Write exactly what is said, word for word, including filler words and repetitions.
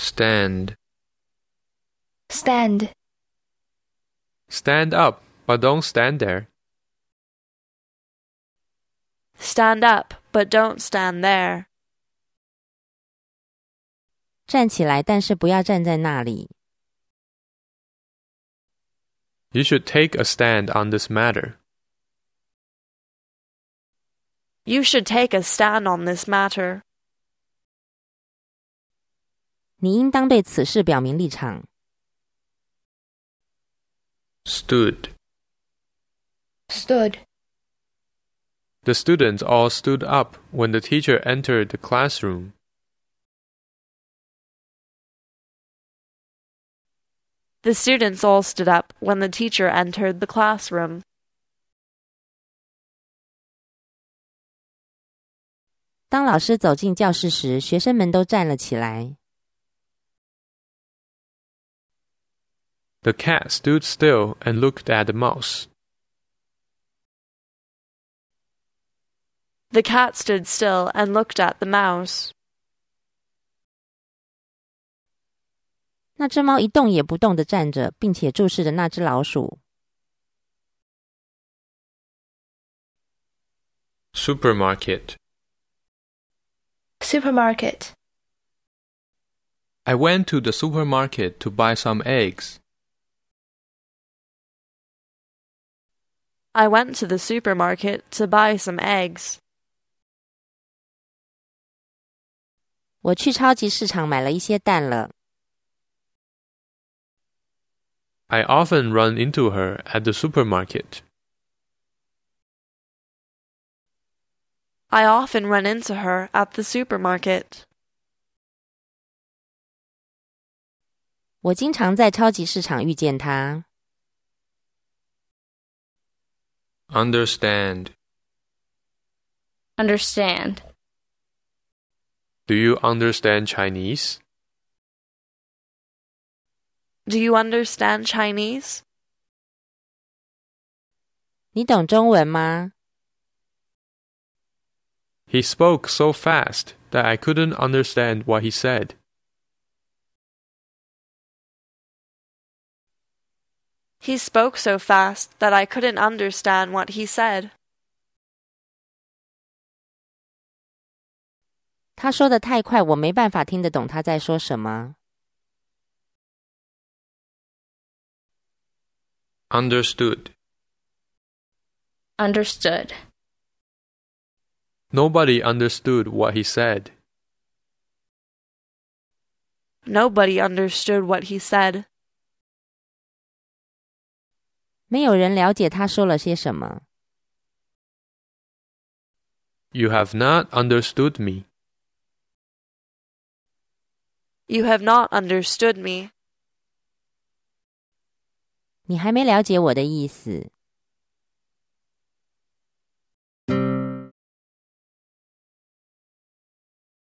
Stand. Stand. Stand up, but don't stand there. Stand up, but don't stand there. 站起来，但是不要站在那里。 You should take a stand on this matter. You should take a stand on this matter. 你应当对此事表明立场。 Stood. Stood. The students all stood up when the teacher entered the classroom. The students all stood up when the teacher entered the classroom. 当老师走进教室时，学生们都站了起来。 The cat stood still and looked at the mouse. The cat stood still and looked at the mouse. 那只猫一动也不动地站着，并且注视着那只老鼠。 Supermarket. Supermarket. I went to the supermarket to buy some eggs. I went to the supermarket to buy some eggs. 我去超级市场买了一些蛋了。 I often run into her at the supermarket. I often run into her at the supermarket. 我经常在超级市场遇见她。 Understand. Understand. Do you understand Chinese? Do you understand Chinese? 你懂中文吗？ He spoke so fast that I couldn't understand what he said. He spoke so fast that I couldn't understand what he said. 他说得太快，我没办法听得懂他在说什么。 Understood. Understood. Nobody understood what he said. Nobody understood what he said. 没有人了解他说了些什么。 You have not understood me. You have not understood me. 你还没了解我的意思。